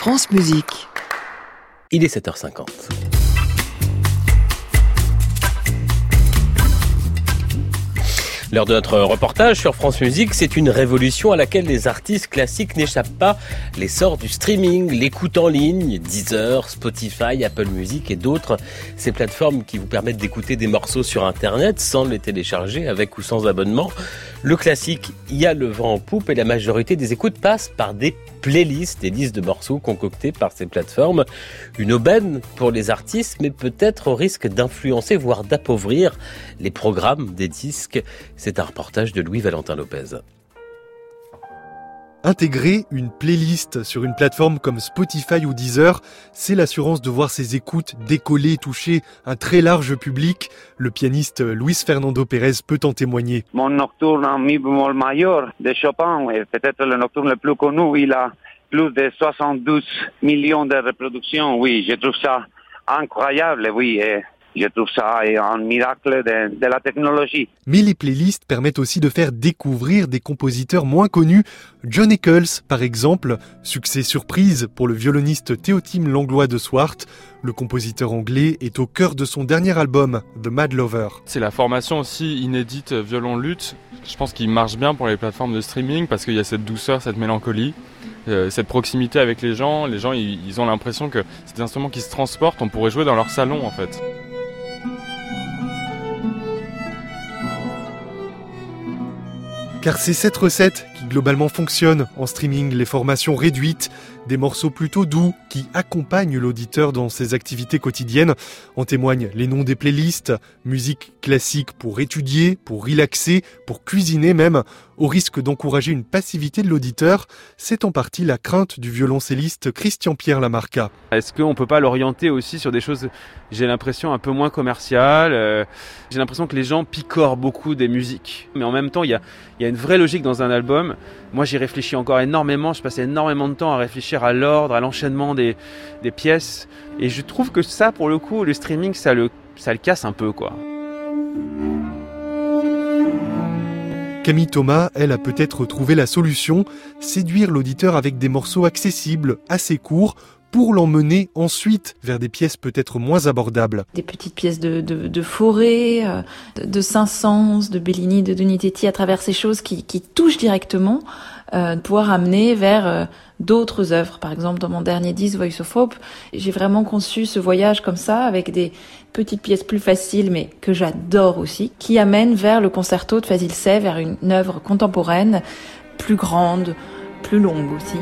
France Musique. Il est 7h50. L'heure de notre reportage sur France Musique, c'est une révolution à laquelle les artistes classiques n'échappent pas. L'essor du streaming, l'écoute en ligne, Deezer, Spotify, Apple Music et d'autres. Ces plateformes qui vous permettent d'écouter des morceaux sur Internet sans les télécharger avec ou sans abonnement. Le classique y a le vent en poupe et la majorité des écoutes passent par des playlists, des listes de morceaux concoctées par ces plateformes. Une aubaine pour les artistes, mais peut-être au risque d'influencer, voire d'appauvrir les programmes des disques. C'est un reportage de Louis-Valentin Lopez. Intégrer une playlist sur une plateforme comme Spotify ou Deezer, c'est l'assurance de voir ses écoutes décoller et toucher un très large public. Le pianiste Luis Fernando Pérez peut en témoigner. Mon nocturne en mi bémol majeur de Chopin est peut-être le nocturne le plus connu. Il a plus de 72 millions de reproductions. Oui, je trouve ça incroyable, oui. Je trouve ça un miracle de la technologie. Mais les playlists permettent aussi de faire découvrir des compositeurs moins connus. John Eccles, par exemple, succès surprise pour le violoniste Théotime Langlois de Swart. Le compositeur anglais est au cœur de son dernier album, The Mad Lover. C'est la formation aussi inédite violon-luth. Je pense qu'il marche bien pour les plateformes de streaming parce qu'il y a cette douceur, cette mélancolie. Cette proximité avec les gens ils ont l'impression que c'est des instruments qui se transportent, on pourrait jouer dans leur salon en fait. Car c'est cette recette qui globalement fonctionne en streaming, les formations réduites, des morceaux plutôt doux qui accompagnent l'auditeur dans ses activités quotidiennes. En témoignent les noms des playlists, musique classique pour étudier, pour relaxer, pour cuisiner même. Au risque d'encourager une passivité de l'auditeur, c'est en partie la crainte du violoncelliste Christian-Pierre Lamarca. Est-ce qu'on ne peut pas l'orienter aussi sur des choses, j'ai l'impression, un peu moins commerciales. J'ai l'impression que les gens picorent beaucoup des musiques. Mais en même temps, il y a une vraie logique dans un album. Moi, j'y réfléchis encore énormément. Je passais énormément de temps à réfléchir à l'ordre, à l'enchaînement des pièces. Et je trouve que ça, pour le coup, le streaming, ça le casse un peu, quoi. Camille Thomas, elle, a peut-être trouvé la solution, séduire l'auditeur avec des morceaux accessibles, assez courts, pour l'emmener ensuite vers des pièces peut-être moins abordables. Des petites pièces de Fauré, de Saint-Saëns, de Bellini, de Donizetti, à travers ces choses qui touchent directement, pouvoir amener vers d'autres œuvres. Par exemple, dans mon dernier disque, Voice of Hope, j'ai vraiment conçu ce voyage comme ça, avec des petites pièces plus faciles, mais que j'adore aussi, qui amènent vers le concerto de Fazil Say, vers une œuvre contemporaine, plus grande, plus longue aussi.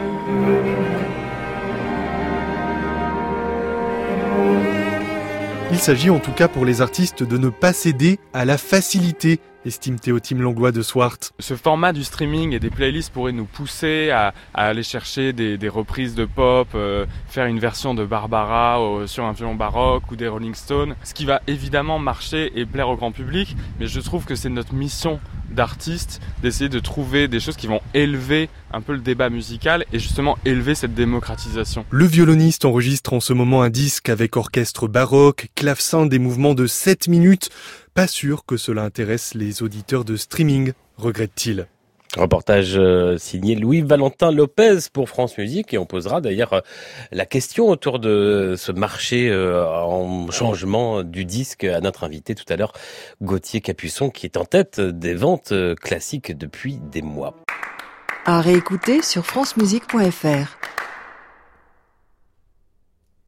Il s'agit en tout cas pour les artistes de ne pas céder à la facilité, estime Théotime Langlois de Swart. Ce format du streaming et des playlists pourrait nous pousser à aller chercher des reprises de pop, faire une version de Barbara sur un violon baroque ou des Rolling Stones, ce qui va évidemment marcher et plaire au grand public, mais je trouve que c'est notre mission d'artistes d'essayer de trouver des choses qui vont élever un peu le débat musical et justement élever cette démocratisation. Le violoniste enregistre en ce moment un disque avec orchestre baroque, clavecin, des mouvements de 7 minutes. Pas sûr que cela intéresse les auditeurs de streaming, regrette-t-il. Reportage signé Louis-Valentin Lopez pour France Musique, et on posera d'ailleurs la question autour de ce marché en changement du disque à notre invité tout à l'heure, Gauthier Capuçon, qui est en tête des ventes classiques depuis des mois. À réécouter sur francemusique.fr.